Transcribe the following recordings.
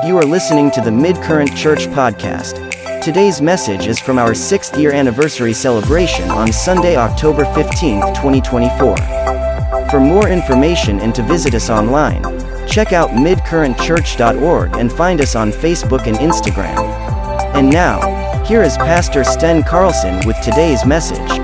You are listening to the Midcurrent Church podcast. Today's message is from our 6th year anniversary celebration on Sunday, October 15th, 2024. For more information and to visit us online, check out midcurrentchurch.org and find us on Facebook and Instagram. And now, here is Pastor Sten Carlson with today's message.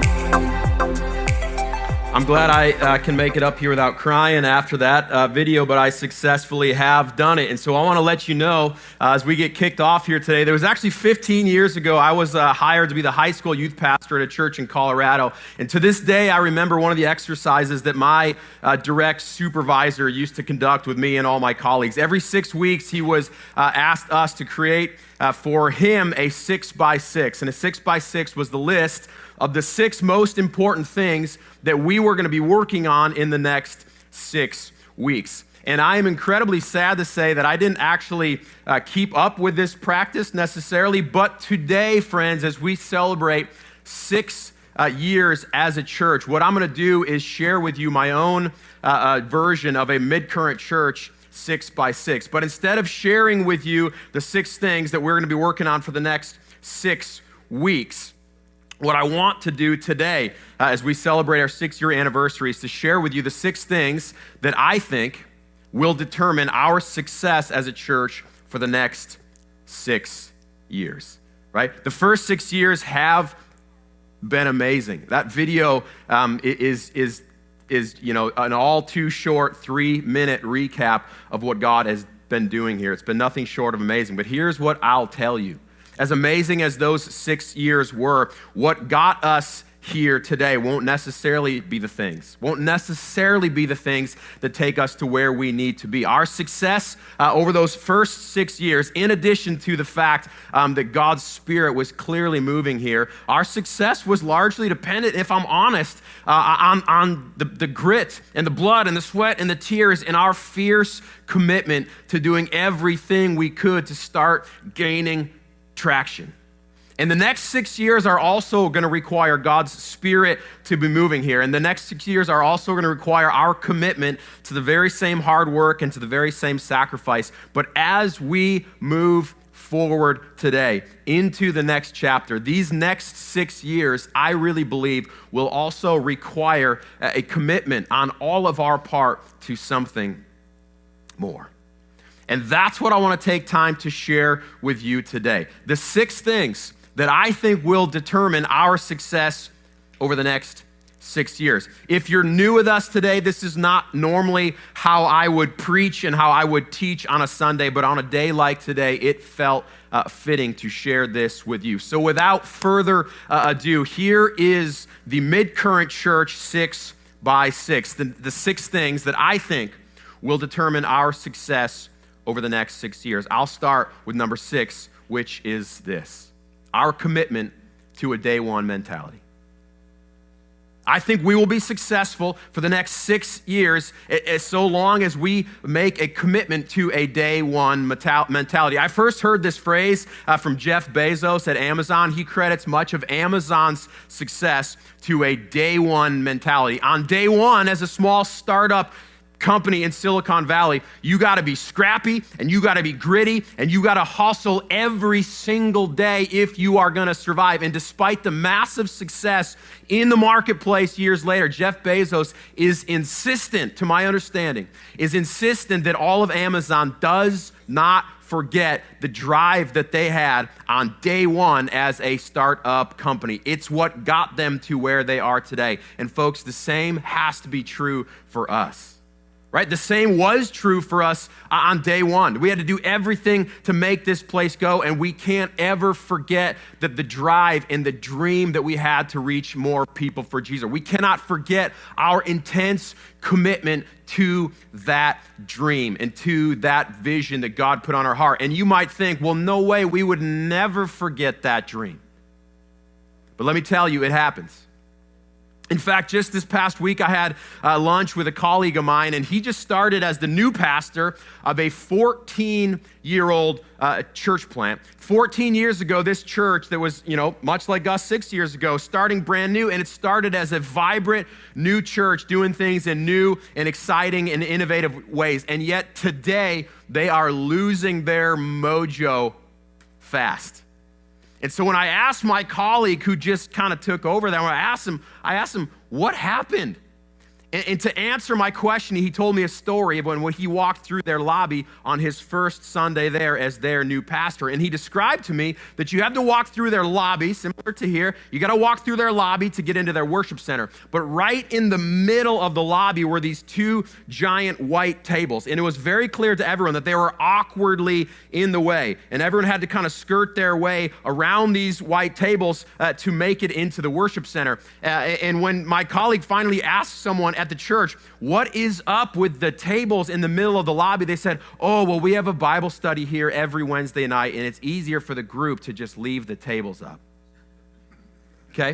I'm glad I can make it up here without crying after that video, but I successfully have done it. And so I want to let you know, as we get kicked off here today, there was actually 15 years ago, I was hired to be the high school youth pastor at a church in Colorado. And to this day, I remember one of the exercises that my direct supervisor used to conduct with me and all my colleagues. Every 6 weeks, he was asked us to create for him a 6x6. And a 6x6 was the list of the 6 most important things that we were going to be working on in the next 6 weeks. And I am incredibly sad to say that I didn't actually keep up with this practice necessarily, but today, friends, as we celebrate 6 years as a church, what I'm going to do is share with you my own version of a Midcurrent Church 6x6. But instead of sharing with you the 6 things that we're going to be working on for the next 6 weeks, what I want to do today, as we celebrate our 6-year anniversary, is to share with you the 6 things that I think will determine our success as a church for the next 6 years, right? The first 6 years have been amazing. That video is an all too short 3-minute recap of what God has been doing here. It's been nothing short of amazing. But here's what I'll tell you. As amazing as those 6 years were, what got us here today won't necessarily be the things that take us to where we need to be. Our success over those first 6 years, in addition to the fact that God's Spirit was clearly moving here, our success was largely dependent, if I'm honest, on the grit and the blood and the sweat and the tears and our fierce commitment to doing everything we could to start gaining traction. And the next 6 years are also going to require God's Spirit to be moving here. And the next 6 years are also going to require our commitment to the very same hard work and to the very same sacrifice. But as we move forward today into the next chapter, these next 6 years, I really believe, will also require a commitment on all of our part to something more. And that's what I want to take time to share with you today. The 6 things that I think will determine our success over the next 6 years. If you're new with us today, this is not normally how I would preach and how I would teach on a Sunday, but on a day like today, it felt fitting to share this with you. So without further ado, here is the Midcurrent Church 6x6, the 6 things that I think will determine our success over the next 6 years. I'll start with number 6, which is this: our commitment to a day one mentality. I think we will be successful for the next 6 years so long as we make a commitment to a day one mentality. I first heard this phrase from Jeff Bezos at Amazon. He credits much of Amazon's success to a day one mentality. On day one, as a small startup company in Silicon Valley, you got to be scrappy and you got to be gritty and you got to hustle every single day if you are going to survive. And despite the massive success in the marketplace years later, Jeff Bezos is insistent, to my understanding, that all of Amazon does not forget the drive that they had on day one as a startup company. It's what got them to where they are today. And folks, the same has to be true for us. Right? The same was true for us on day one. We had to do everything to make this place go, and we can't ever forget that the drive and the dream that we had to reach more people for Jesus. We cannot forget our intense commitment to that dream and to that vision that God put on our heart. And you might think, well, no way, we would never forget that dream. But let me tell you, it happens. In fact, just this past week, I had lunch with a colleague of mine, and he just started as the new pastor of a 14-year-old church plant. 14 years ago, this church that was, much like us 6 years ago, starting brand new, and it started as a vibrant new church doing things in new and exciting and innovative ways. And yet today, they are losing their mojo fast. And so when I asked my colleague who just kind of took over that, I asked him, what happened? And to answer my question, he told me a story of when he walked through their lobby on his first Sunday there as their new pastor. And he described to me that you have to walk through their lobby, similar to here. You got to walk through their lobby to get into their worship center. But right in the middle of the lobby were these two giant white tables. And it was very clear to everyone that they were awkwardly in the way. And everyone had to kind of skirt their way around these white tables to make it into the worship center. And when my colleague finally asked someone at the church, what is up with the tables in the middle of the lobby? They said, we have a Bible study here every Wednesday night, and it's easier for the group to just leave the tables up. Okay?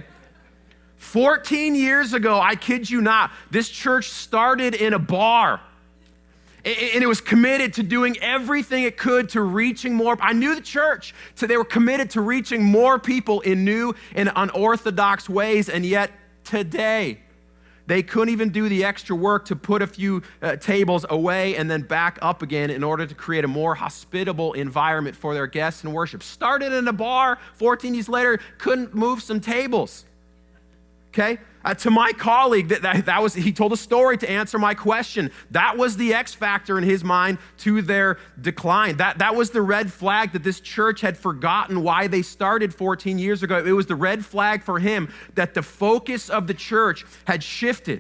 14 years ago, I kid you not, this church started in a bar. And it was committed to doing everything it could to reaching more. I knew the church, so they were committed to reaching more people in new and unorthodox ways, and yet today, they couldn't even do the extra work to put a few tables away and then back up again in order to create a more hospitable environment for their guests and worship. Started in a bar, 14 years later, couldn't move some tables. Okay? To my colleague, he told a story to answer my question. That was the X factor in his mind to their decline. That was the red flag that this church had forgotten why they started 14 years ago. It was the red flag for him that the focus of the church had shifted,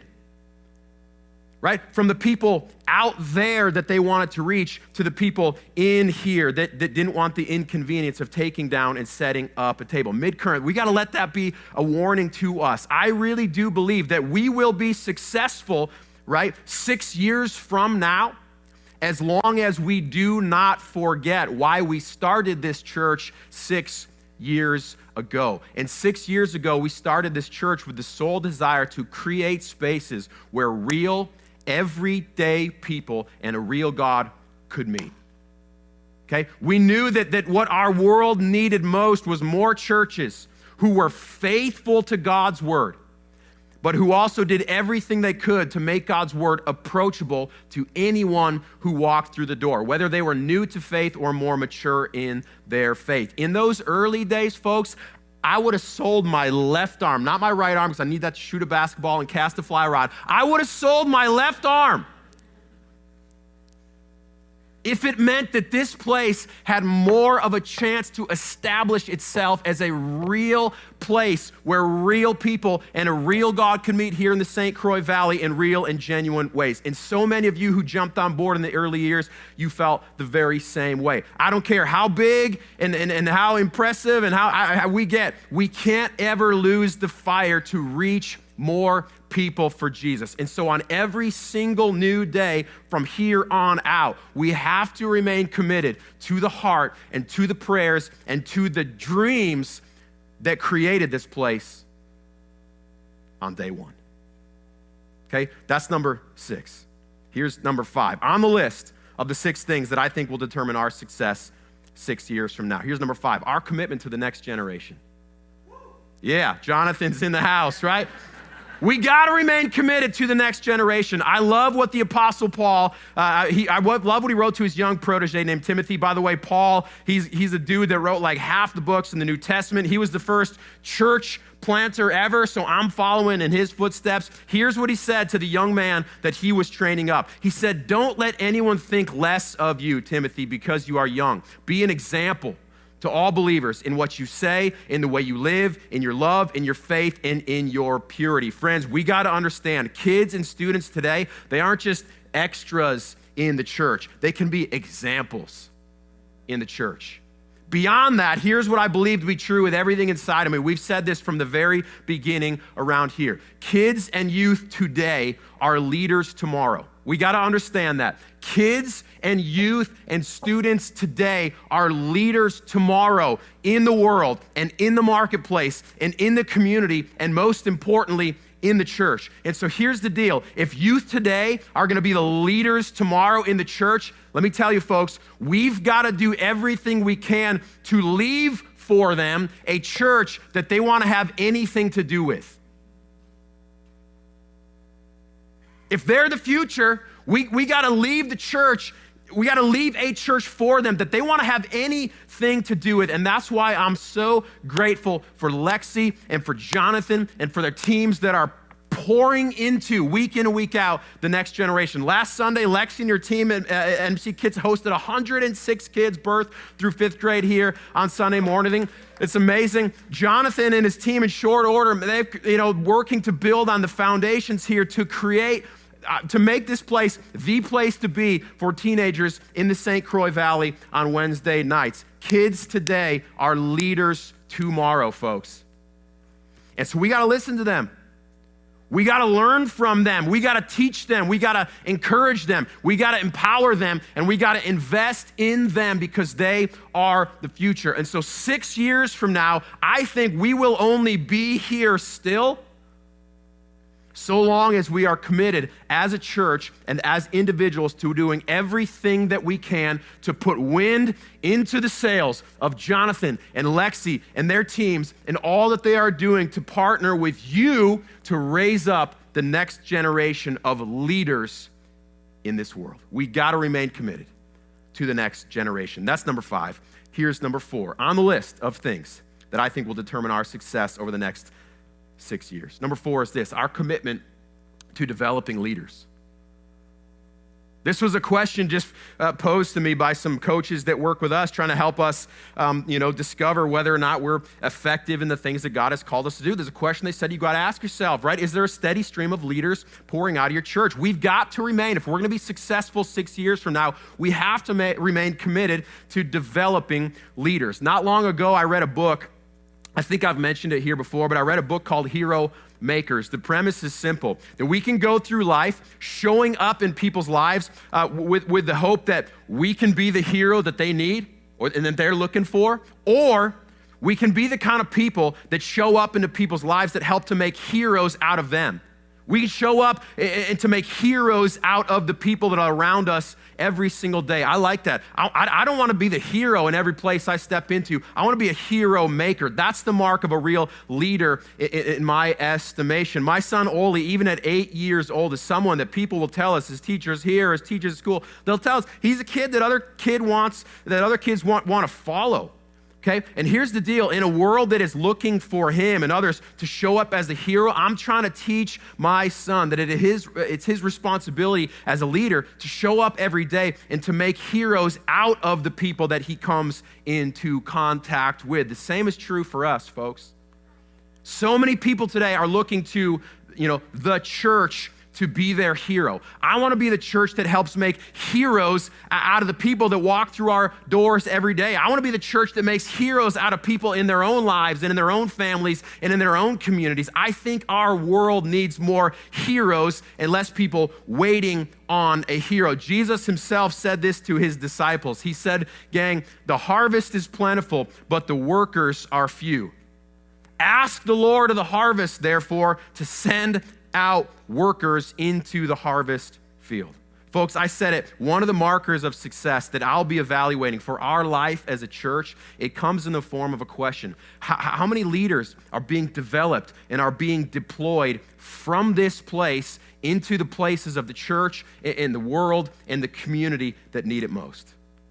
right? From the people out there that they wanted to reach to the people in here that didn't want the inconvenience of taking down and setting up a table. Midcurrent, we got to let that be a warning to us. I really do believe that we will be successful, right, 6 years from now, as long as we do not forget why we started this church 6 years ago. And 6 years ago, we started this church with the sole desire to create spaces where real, everyday people and a real God could meet. Okay? We knew that what our world needed most was more churches who were faithful to God's word, but who also did everything they could to make God's word approachable to anyone who walked through the door, whether they were new to faith or more mature in their faith. In those early days, folks, I would have sold my left arm, not my right arm, because I need that to shoot a basketball and cast a fly rod. I would have sold my left arm if it meant that this place had more of a chance to establish itself as a real place where real people and a real God could meet here in the St. Croix Valley in real and genuine ways. And so many of you who jumped on board in the early years, you felt the very same way. I don't care how big and how impressive and how we get, we can't ever lose the fire to reach more people for Jesus. And so on every single new day from here on out, we have to remain committed to the heart and to the prayers and to the dreams that created this place on day one. Okay, that's number 6. Here's number 5 on the list of the 6 things that I think will determine our success 6 years from now. Here's number 5, our commitment to the next generation. Yeah, Jonathan's in the house, right? We got to remain committed to the next generation. I love what the Apostle Paul, I love what he wrote to his young protege named Timothy. By the way, Paul, he's a dude that wrote like half the books in the New Testament. He was the first church planter ever, so I'm following in his footsteps. Here's what he said to the young man that he was training up. He said, "Don't let anyone think less of you, Timothy, because you are young. Be an example to all believers in what you say, in the way you live, in your love, in your faith, and in your purity." Friends, we got to understand, kids and students today, they aren't just extras in the church. They can be examples in the church. Beyond that, here's what I believe to be true with everything inside of me. We've said this from the very beginning around here. Kids and youth today are leaders tomorrow. We got to understand that. Kids and youth and students today are leaders tomorrow in the world and in the marketplace and in the community and most importantly, in the church. And so here's the deal. If youth today are going to be the leaders tomorrow in the church, let me tell you, folks, we've got to do everything we can to leave for them a church that they want to have anything to do with. If they're the future, we got to leave the church. We got to leave a church for them that they want to have anything to do with. And that's why I'm so grateful for Lexi and for Jonathan and for their teams that are pouring into week in and week out the next generation. Last Sunday, Lexi and your team at MC Kids hosted 106 kids birth through 5th grade here on Sunday morning. It's amazing. Jonathan and his team in short order, they've working to build on the foundations here to create to make this place the place to be for teenagers in the St. Croix Valley on Wednesday nights. Kids today are leaders tomorrow, folks. And so we got to listen to them. We got to learn from them. We got to teach them. We got to encourage them. We got to empower them. And we got to invest in them because they are the future. And so 6 years from now, I think we will only be here still so long as we are committed as a church and as individuals to doing everything that we can to put wind into the sails of Jonathan and Lexi and their teams and all that they are doing to partner with you to raise up the next generation of leaders in this world. We got to remain committed to the next generation. That's number 5. Here's number 4 on the list of things that I think will determine our success over the next 6 years. Number 4 is this: our commitment to developing leaders. This was a question just posed to me by some coaches that work with us, trying to help us, discover whether or not we're effective in the things that God has called us to do. There's a question they said you got to ask yourself, right? Is there a steady stream of leaders pouring out of your church? We've got to remain, if we're going to be successful 6 years from now, we have to remain committed to developing leaders. Not long ago, I read a book. I think I've mentioned it here before, but I read a book called Hero Makers. The premise is simple, that we can go through life showing up in people's lives with the hope that we can be the hero that they need and that they're looking for, or we can be the kind of people that show up into people's lives that help to make heroes out of them. We can show up and to make heroes out of the people that are around us every single day. I like that. I don't want to be the hero in every place I step into. I want to be a hero maker. That's the mark of a real leader in my estimation. My son, Oli, even at 8 years old, is someone that people will tell us, as teachers here, as teachers at school, they'll tell us he's a kid that other kids want to follow. Okay? And here's the deal. In a world that is looking for him and others to show up as a hero, I'm trying to teach my son that it's his responsibility as a leader to show up every day and to make heroes out of the people that he comes into contact with. The same is true for us, folks. So many people today are looking to, the church to be their hero. I want to be the church that helps make heroes out of the people that walk through our doors every day. I want to be the church that makes heroes out of people in their own lives and in their own families and in their own communities. I think our world needs more heroes and less people waiting on a hero. Jesus himself said this to his disciples. He said, gang, the harvest is plentiful, but the workers are few. Ask the Lord of the harvest, therefore, to send out workers into the harvest field. Folks, I said it, one of the markers of success that I'll be evaluating for our life as a church, it comes in the form of a question. How many leaders are being developed and are being deployed from this place into the places of the church, in the world, and the community that need it most?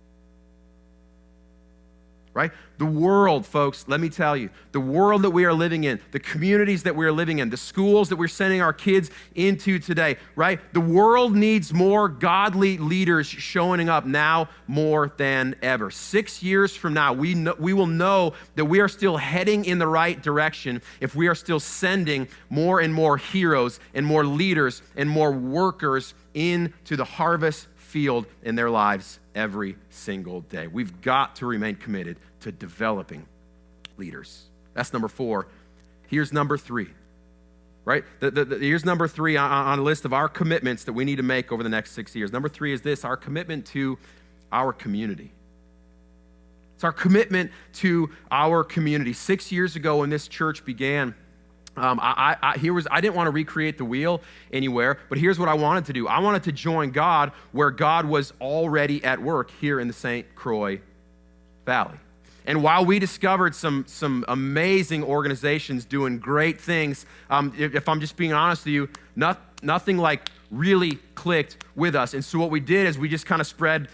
Right? The world, folks, let me tell you, the world that we are living in, the communities that we are living in, the schools that we're sending our kids into today, right? The world needs more godly leaders showing up now more than ever. 6 years from now, we will know that we are still heading in the right direction if we are still sending more and more heroes and more leaders and more workers into the harvest field in their lives every single day. We've got to remain committed to developing leaders. That's number 4. Here's number 3, right? Here's number 3 on a list of our commitments that we need to make over the next 6 years. Number 3 is this: our commitment to our community. It's our commitment to our community. 6 years ago when this church began, I didn't want to recreate the wheel anywhere, but here's what I wanted to do. I wanted to join God where God was already at work here in the St. Croix Valley. And while we discovered some amazing organizations doing great things, if I'm just being honest with you, nothing like really clicked with us. And so what we did is we just kind of spread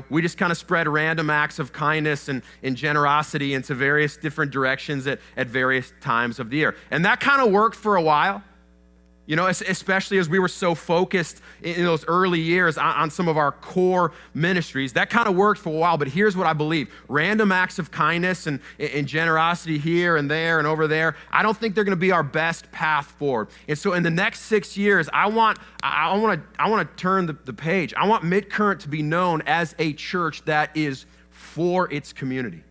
random acts of kindness and generosity into various different directions at various times of the year. And that kind of worked for a while. Especially as we were so focused in those early years on some of our core ministries. That kind of worked for a while, but here's what I believe. Random acts of kindness and generosity here and there and over there, I don't think they're going to be our best path forward. And so in the next 6 years, I want to turn the page. I want Midcurrent to be known as a church that is for its community.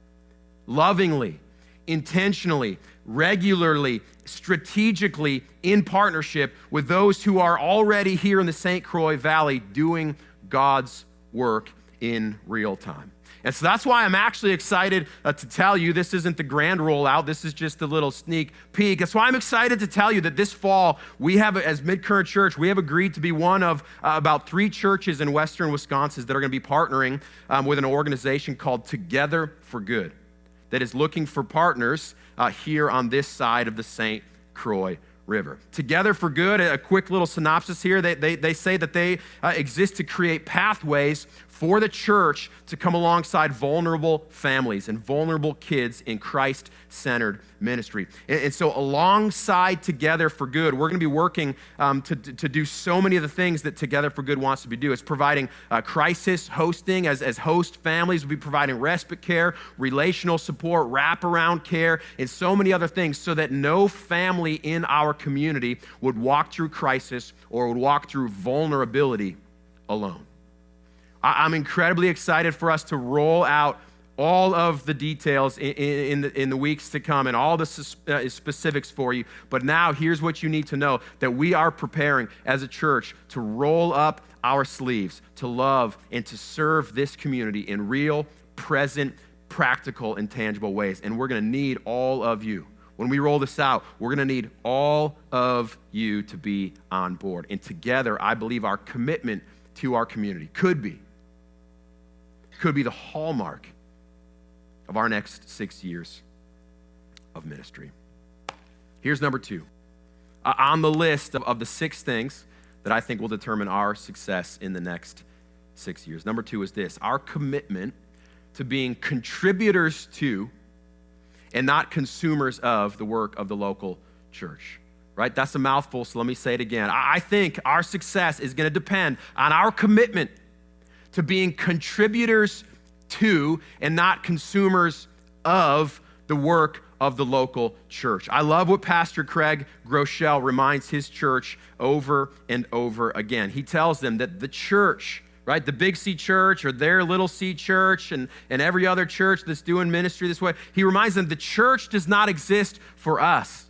Lovingly, intentionally, regularly, strategically, in partnership with those who are already here in the St. Croix Valley doing God's work in real time. And so that's why I'm actually excited to tell you, this isn't the grand rollout, this is just a little sneak peek. That's why I'm excited to tell you that this fall, we have, as Midcurrent Church, we have agreed to be one of about 3 churches in western Wisconsin that are going to be partnering with an organization called Together for Good, that is looking for partners here on this side of the St. Croix River. Together for Good, a quick little synopsis here. They say that they exist to create pathways for the church to come alongside vulnerable families and vulnerable kids in Christ-centered ministry. And so alongside Together for Good, we're going to be working to do so many of the things that Together for Good wants to do. It's providing crisis hosting as host families. We'll be providing respite care, relational support, wraparound care, and so many other things so that no family in our community would walk through crisis or would walk through vulnerability alone. I'm incredibly excited for us to roll out all of the details in the weeks to come and all the specifics for you. But now here's what you need to know, that we are preparing as a church to roll up our sleeves, to love and to serve this community in real, present, practical, and tangible ways. And we're going to need all of you. When we roll this out, we're going to need all of you to be on board. And together, I believe our commitment to our community could be the hallmark of our next 6 years of ministry. Here's number 2. On the list of the 6 things that I think will determine our success in the next 6 years. Number 2 is this: our commitment to being contributors to and not consumers of the work of the local church. Right? That's a mouthful, so let me say it again. I think our success is going to depend on our commitment to being contributors to and not consumers of the work of the local church. I love what Pastor Craig Groeschel reminds his church over and over again. He tells them that the church, right, the Big C church or their Little C church and every other church that's doing ministry this way, he reminds them the church does not exist for us.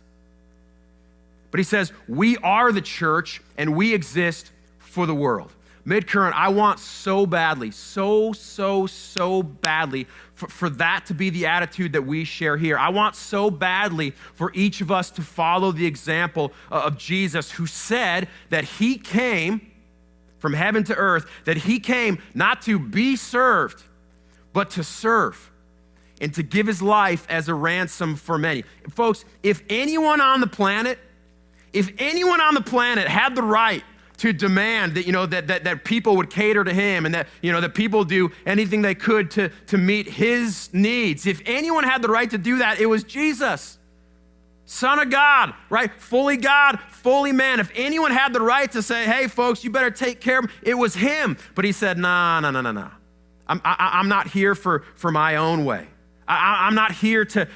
But he says, we are the church and we exist for the world. Midcurrent, I want so badly, so badly for that to be the attitude that we share here. I want so badly for each of us to follow the example of Jesus, who said that he came from heaven to earth, that he came not to be served, but to serve and to give his life as a ransom for many. Folks, if anyone on the planet had the right to demand that, that people would cater to him and that, that people do anything they could to meet his needs. If anyone had the right to do that, it was Jesus, Son of God, right? Fully God, fully man. If anyone had the right to say, hey, folks, you better take care of him, it was him. But he said, nah. I'm not here for my own way. I'm not here to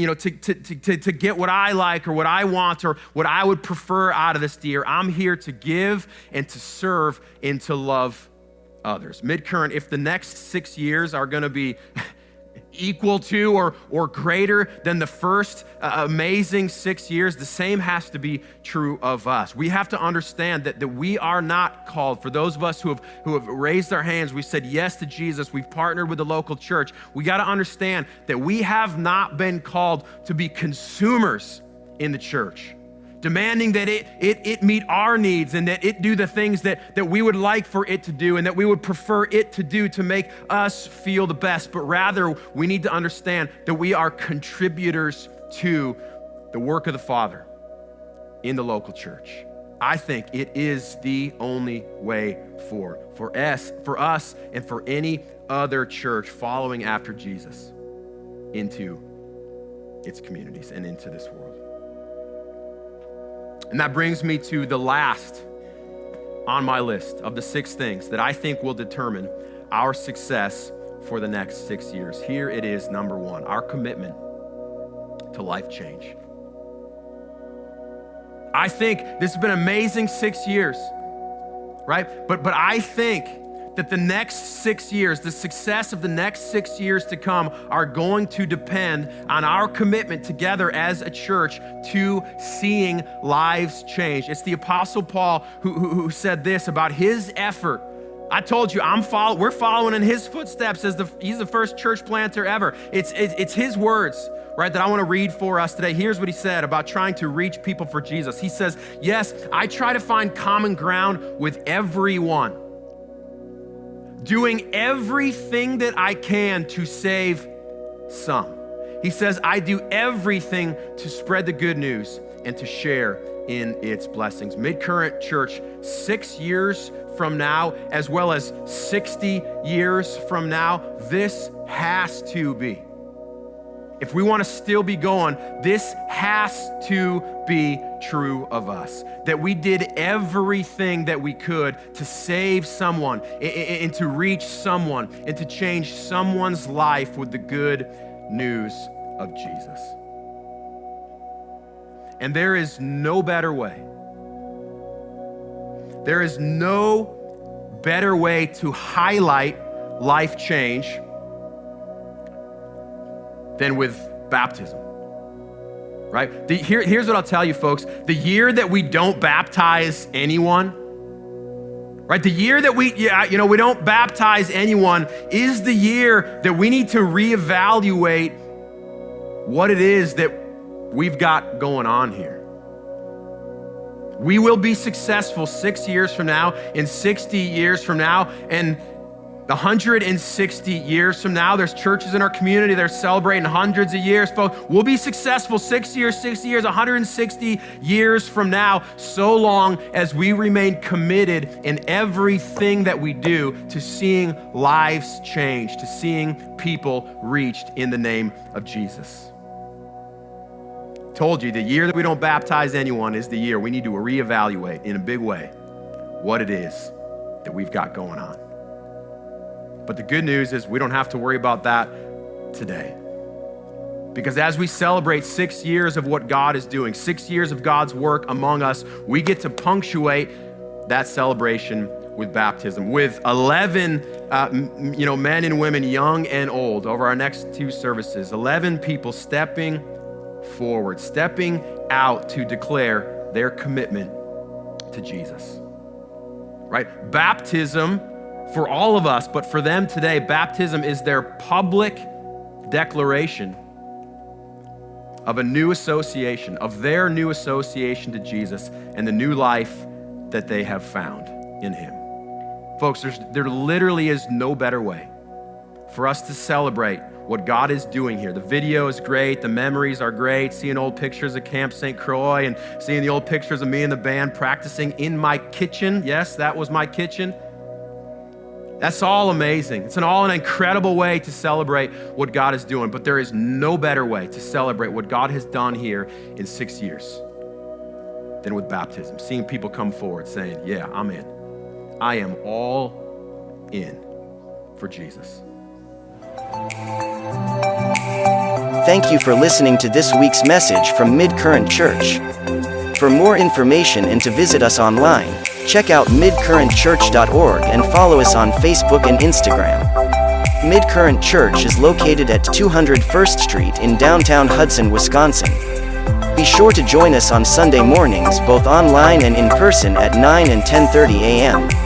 get what I like or what I want or what I would prefer out of this deal. I'm here to give and to serve and to love others. Midcurrent, if the next 6 years are going to be equal to or greater than the first amazing 6 years, the same has to be true of us. We have to understand that we are not called. For those of us who have raised our hands, we said yes to Jesus, we've partnered with the local church, we got to understand that we have not been called to be consumers in the church, demanding that it meet our needs and that it do the things that we would like for it to do and that we would prefer it to do to make us feel the best. But rather, we need to understand that we are contributors to the work of the Father in the local church. I think it is the only way for us and for any other church following after Jesus into its communities and into this world. And that brings me to the last on my list of the 6 things that I think will determine our success for the next 6 years. Here it is, number 1, our commitment to life change. I think this has been an amazing 6 years, right? But I think that the next 6 years, the success of the next 6 years to come are going to depend on our commitment together as a church to seeing lives change. It's the Apostle Paul who said this about his effort. I told you, we're following in his footsteps as he's the first church planter ever. It's his words, right, that I want to read for us today. Here's what he said about trying to reach people for Jesus. He says, yes, I try to find common ground with everyone, doing everything that I can to save some. He says, I do everything to spread the good news and to share in its blessings. Midcurrent Church, 6 years from now, as well as 60 years from now, this has to be. If we want to still be going, this has to be true of us. That we did everything that we could to save someone and to reach someone and to change someone's life with the good news of Jesus. And there is no better way. There is no better way to highlight life change than with baptism, right? Here's what I'll tell you, folks. The year that we don't baptize anyone, right? The year that we don't baptize anyone is the year that we need to reevaluate what it is that we've got going on here. We will be successful 6 years from now, and 60 years from now, and 160 years from now. There's churches in our community that are celebrating hundreds of years. Folks, we'll be successful 6 years, 60 years, 160 years from now, so long as we remain committed in everything that we do to seeing lives change, to seeing people reached in the name of Jesus. Told you, the year that we don't baptize anyone is the year we need to reevaluate in a big way what it is that we've got going on. But the good news is we don't have to worry about that today. Because as we celebrate 6 years of what God is doing, 6 years of God's work among us, we get to punctuate that celebration with baptism, with 11 men and women, young and old, over our next 2 services, 11 people stepping forward, stepping out to declare their commitment to Jesus. Right? Baptism for all of us, but for them today, baptism is their public declaration of a new association, of their new association to Jesus and the new life that they have found in Him. Folks, there literally is no better way for us to celebrate what God is doing here. The video is great, the memories are great, seeing old pictures of Camp St. Croix and seeing the old pictures of me and the band practicing in my kitchen. Yes, that was my kitchen. That's all amazing. It's an incredible way to celebrate what God is doing, but there is no better way to celebrate what God has done here in 6 years than with baptism. Seeing people come forward saying, yeah, I'm in. I am all in for Jesus. Thank you for listening to this week's message from Midcurrent Church. For more information and to visit us online, check out midcurrentchurch.org and follow us on Facebook and Instagram. Midcurrent Church is located at 200 First Street in downtown Hudson, Wisconsin. Be sure to join us on Sunday mornings, both online and in person at 9 and 10:30 a.m.